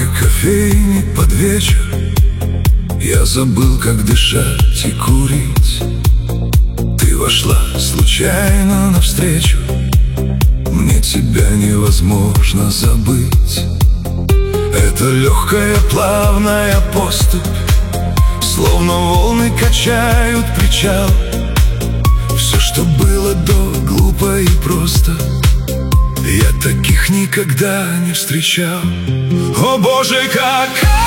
кофейке кофейни под вечер я забыл, как дышать и курить. Ты вошла случайно навстречу, мне тебя невозможно забыть. Это легкая плавная поступь, словно волны качают причал. Все, что было до, глупо и просто, я таких никогда не встречал. О Боже, какая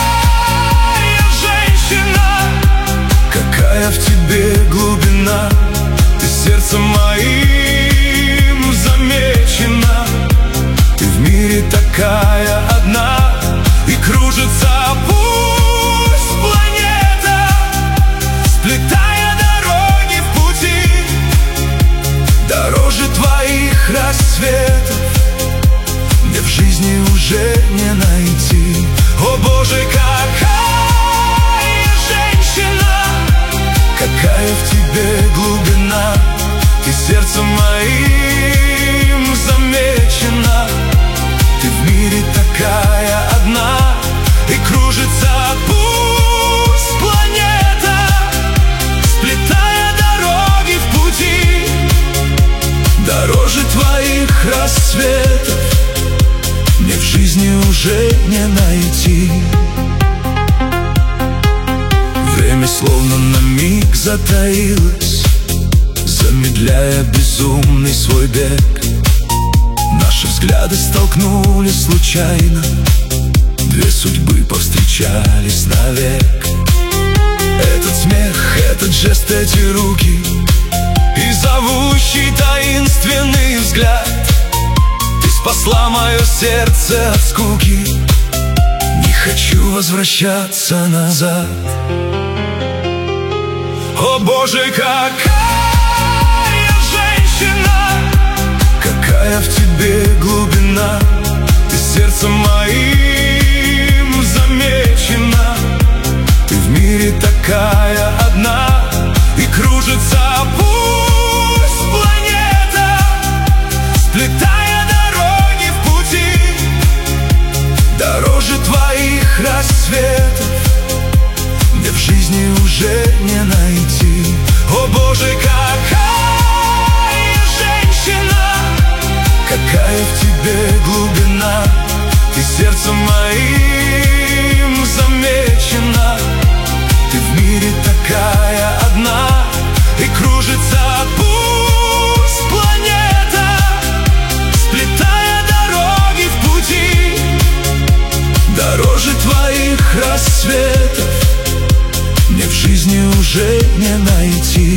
женщина, какая в тебе глубина, ты сердцем моим замечена. Ты в мире такая одна, и кружится пусть планета, сплетая дороги в пути. Дороже твоих рассветов мне в жизни уже не найти. О Боже, какая женщина, какая в тебе глубина, ты сердцем моим замечена. Ты в мире такая одна, и кружится пусть планета, сплетая дороги в пути. Дороже твоих рассветов мне в жизни уже не найти. Время словно на миг затаилось, замедляя безумный свой бег. Наши взгляды столкнулись случайно, две судьбы повстречались навек. Этот смех, этот жест, эти руки и зовущий таинственный взгляд. Ты спасла мое сердце от скуки, не хочу возвращаться назад. О Боже, какая женщина, какая в тебе глубина, ты сердцем моим замечена. Ты в мире такая одна, и кружится пусть планета, сплетая дороги в пути. Дороже твоих рассветов мне в жизни уже не найти. О Боже, какая женщина, какая в тебе глубина, ты сердцем моим замечена. Ты в мире такая одна, и кружится пусть планета, сплетая дороги в пути. Дороже твоих рассветов мне в жизни уже не найти.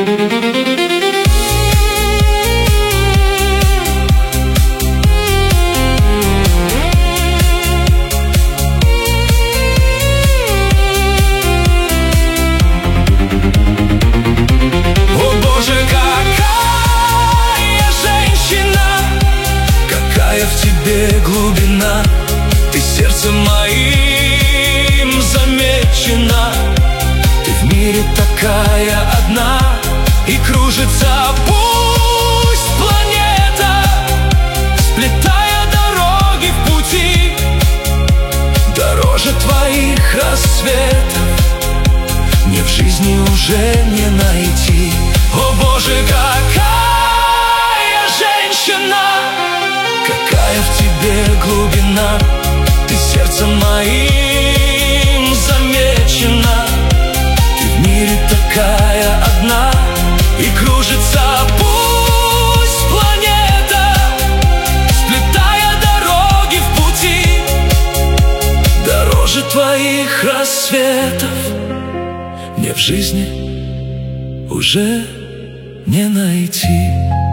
В тебе глубина, ты сердцем моим замечена. Ты в мире такая одна, и кружится пусть планета, сплетая дороги в пути. Дороже твоих рассветов мне в жизни уже не найти. О Боже, какая женщина, какая в тебе глубина, ты сердцем моим замечена. Ты в мире такая одна, и кружится пусть планета, сплетая дороги в пути. Дороже твоих рассветов мне в жизни уже не найти.